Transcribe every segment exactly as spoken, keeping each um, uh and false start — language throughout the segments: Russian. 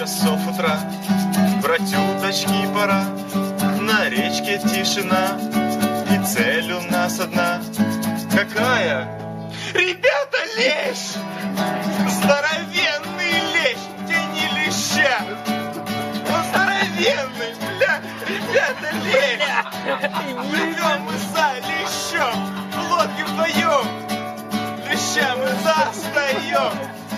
часов утра, брать удочки пора. На речке тишина, и цель у нас одна. Какая? Ребята, лещ! Здоровенный лещ, тяни леща! Он здоровенный, бля! Ребята, лещ! Плывем мы за лещом, в лодке вдвоем, леща мы достаем!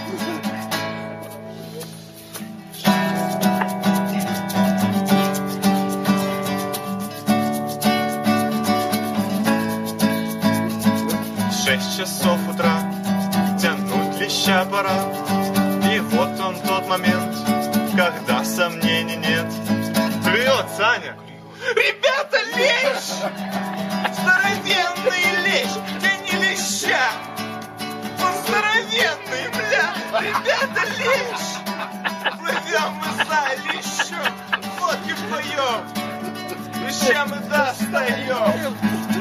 Шесть часов утра, тянуть леща пора. И вот он тот момент, когда сомнений нет. Клюет, Саня! Ребята, лещ! Здоровенный лещ! Тяни леща! Он здоровенный, бля! Ребята, лещ! Плывем мы за лещом, в лодке вдвоем, леща мы достаем!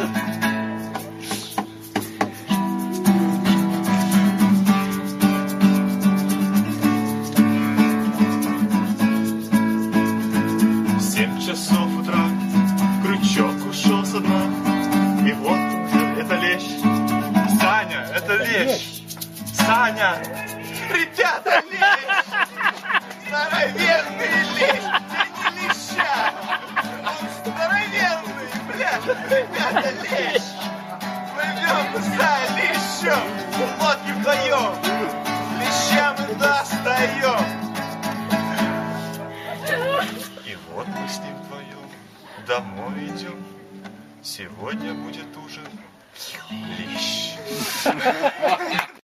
Часов утра, крючок ушел со дна, и вот это лещ. Саня, это лещ. Саня, ребята, лещ. Здоровенный лещ, тяни леща. Он здоровенный, бля, ребята, лещ. Плывем за лещом, в лодке вдвоем, леща мы достаем. И вот мы с ним вдвоем домой идем. Сегодня будет ужин лещ.